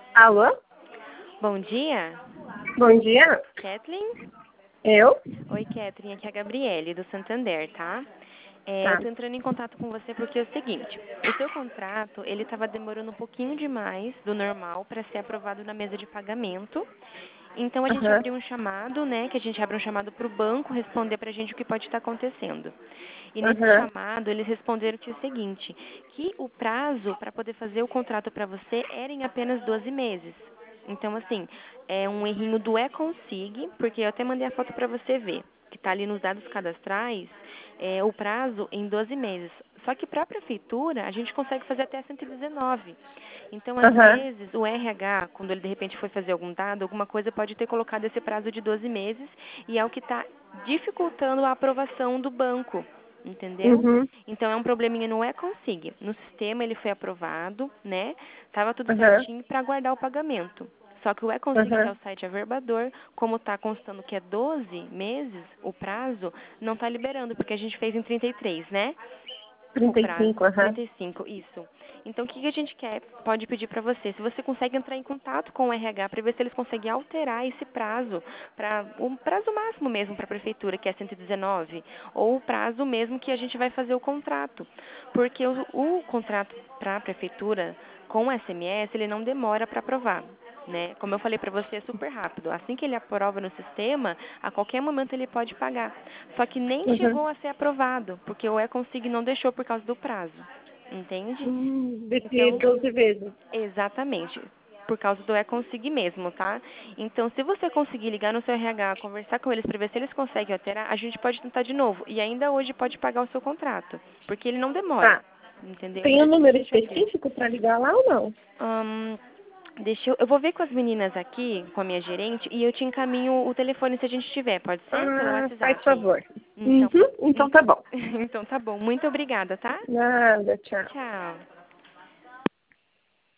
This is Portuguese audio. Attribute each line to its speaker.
Speaker 1: Alô?
Speaker 2: Bom dia,
Speaker 1: Bom dia.
Speaker 2: Kathleen.
Speaker 1: Eu?
Speaker 2: Oi, Kathleen, aqui é a Gabriele, do Santander, tá? Eu
Speaker 1: Tá.
Speaker 2: tô entrando em contato com você porque é o seguinte, o seu contrato, ele estava demorando um pouquinho demais do normal para ser aprovado na mesa de pagamento. Então, a gente
Speaker 1: Aham.
Speaker 2: abriu um chamado, né, que a gente abre um chamado para o banco responder para a gente o que pode estar acontecendo. E nesse
Speaker 1: Aham.
Speaker 2: chamado, eles responderam que é o seguinte, que o prazo para poder fazer o contrato para você era em apenas 12 meses. Então, assim, é um errinho do Econsig, porque eu até mandei a foto para você ver, que está ali nos dados cadastrais, o prazo em 12 meses. Só que para a prefeitura, a gente consegue fazer até 119. Então, às
Speaker 1: Aham.
Speaker 2: vezes, o RH, quando ele de repente foi fazer algum dado, alguma coisa, pode ter colocado esse prazo de 12 meses e é o que está dificultando a aprovação do banco, entendeu?
Speaker 1: Uhum.
Speaker 2: Então, é um probleminha no Econsig. No sistema, ele foi aprovado, né? Estava tudo
Speaker 1: Aham.
Speaker 2: certinho para aguardar o pagamento. Só que o Econsig, que é
Speaker 1: Aham.
Speaker 2: o site averbador, como está constando que é 12 meses o prazo, não está liberando, porque a gente fez em 33, né? O
Speaker 1: Trinta e
Speaker 2: prazo,
Speaker 1: cinco. Aham.
Speaker 2: 35, isso. Então, o que a gente quer, pode pedir para você? Se você consegue entrar em contato com o RH para ver se eles conseguem alterar esse prazo para o prazo máximo mesmo para a prefeitura, que é 119, ou o prazo mesmo que a gente vai fazer o contrato. Porque o contrato para a prefeitura com o SMS, ele não demora para aprovar. Né? Como eu falei para você, é super rápido. Assim que ele aprova no sistema, a qualquer momento ele pode pagar. Só que nem
Speaker 1: Uhum.
Speaker 2: chegou a ser aprovado, porque o Econsig não deixou por causa do prazo. Entende?
Speaker 1: Desse
Speaker 2: Então,
Speaker 1: 12 vezes.
Speaker 2: exatamente. Por causa do Econsig mesmo, tá? Então, se você conseguir ligar no seu RH, conversar com eles para ver se eles conseguem alterar, a gente pode tentar de novo. E ainda hoje pode pagar o seu contrato. Porque ele não demora.
Speaker 1: Tá.
Speaker 2: Entendeu?
Speaker 1: Tem
Speaker 2: Por
Speaker 1: um
Speaker 2: isso que a
Speaker 1: número
Speaker 2: gente abriu.
Speaker 1: específico para ligar lá ou não?
Speaker 2: Ahn, eu vou ver com as meninas aqui, com a minha gerente, e eu te encaminho o telefone se a gente tiver, pode ser? Pelo
Speaker 1: Ah, faz
Speaker 2: WhatsApp.
Speaker 1: favor.
Speaker 2: Então,
Speaker 1: Uhum. Então tá bom.
Speaker 2: então tá bom. Muito obrigada, tá?
Speaker 1: Nada, tchau.
Speaker 2: Tchau.